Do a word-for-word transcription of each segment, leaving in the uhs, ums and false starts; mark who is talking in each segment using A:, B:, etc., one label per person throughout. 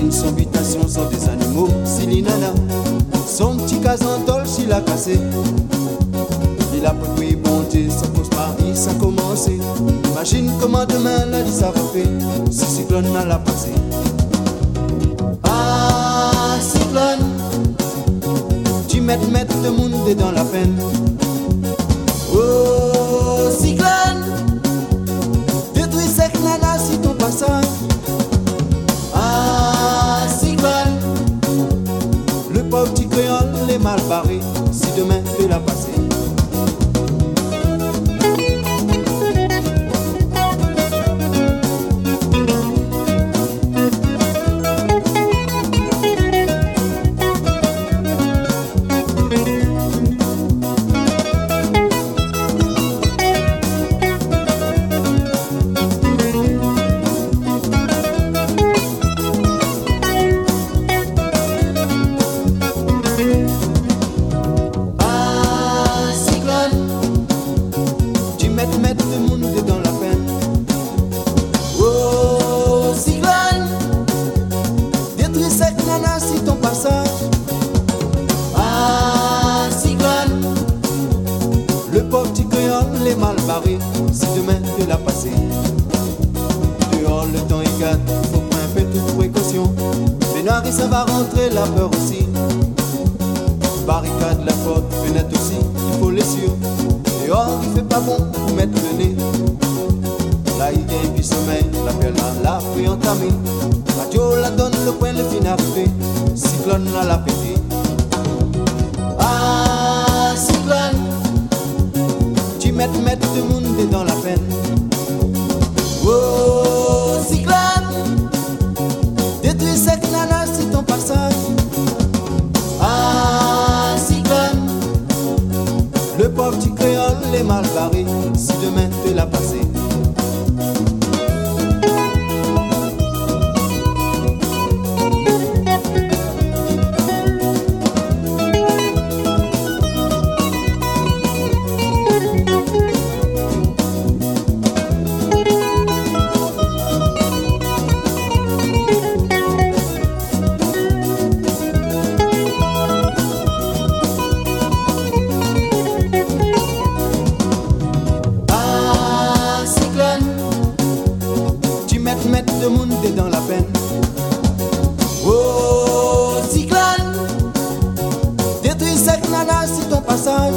A: Imagine son habitation sans des animaux, si l'inana, son petit casantol s'il a cassé. Il a pris bon Dieu, sa cause Paris, ça a commencé. Imagine comment demain la vie ça va faire, si cyclone n'a la passé. Ah, cyclone, tu mets mettre le monde dans la peine. Oh, cyclone, détruis sec nana si ton passage. Ah, cyclone, le pauvre petit créole est mal barré, si demain tu la passer. Mettre le monde dans la peine. Oh, cyclone, détruis sec nana si ton passage. Ah, cyclone, le pauvre petit créole est mal barré, si demain tu l'as passé. Dehors le temps est gâte, faut prendre un peu toute précaution. Baignoire et ça va rentrer, la peur aussi. Barricade la porte, fenêtre aussi, il faut les sûr. Dehors il fait pas bon pour mettre le nez. Là il vient puis sommeil, la pelle la pluie entamée. Radio la donne le point, le fin arrivé. Cyclone à la pété. Ah, cyclone, tu mets mettre le monde dans la peine. Oh, cyclone, détruis sec nana si ton passage. Ah, cyclone, le pauvre petit créole est mal barré, si demain tu l'as passé. Mettre le monde dans la peine. Oh, cyclone, détruis sec nana si ton passage.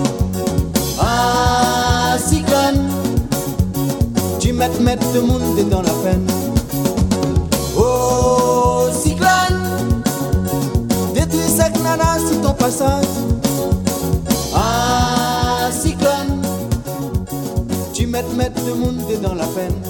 A: Ah, cyclone, tu mets mettre le monde dans la peine. Oh, cyclone, détruis sec nana si ton passage. Ah, cyclone, tu mets mettre le monde dans la peine.